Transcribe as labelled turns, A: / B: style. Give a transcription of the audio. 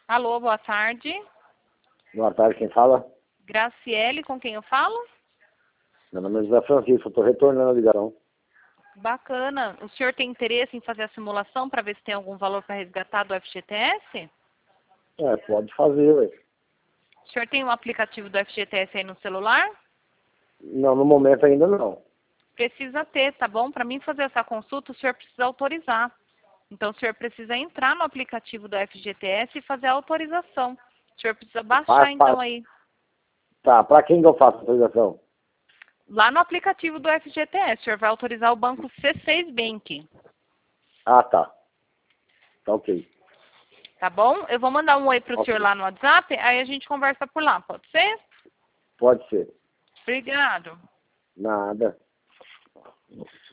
A: Alô, boa tarde.
B: Boa tarde, quem fala?
A: Graciele, com quem eu falo?
B: Meu nome é José Francisco, estou retornando a ligação.
A: Bacana. O senhor tem interesse em fazer a simulação para ver se tem algum valor para resgatar do FGTS?
B: Pode fazer, ué.
A: O senhor tem um aplicativo do FGTS aí no celular?
B: Não, no momento ainda não.
A: Precisa ter, tá bom? Para mim fazer essa consulta, o senhor precisa autorizar. Então, o senhor precisa entrar no aplicativo do FGTS e fazer a autorização. O senhor precisa baixar, então, aí.
B: Tá, para quem que eu faço a autorização?
A: Lá no aplicativo do FGTS, o senhor vai autorizar o banco C6 Bank.
B: Ah, tá. Tá ok.
A: Tá bom? Eu vou mandar um oi pro senhor lá no WhatsApp, aí a gente conversa por lá, pode ser?
B: Pode ser.
A: Obrigado.
B: Nada.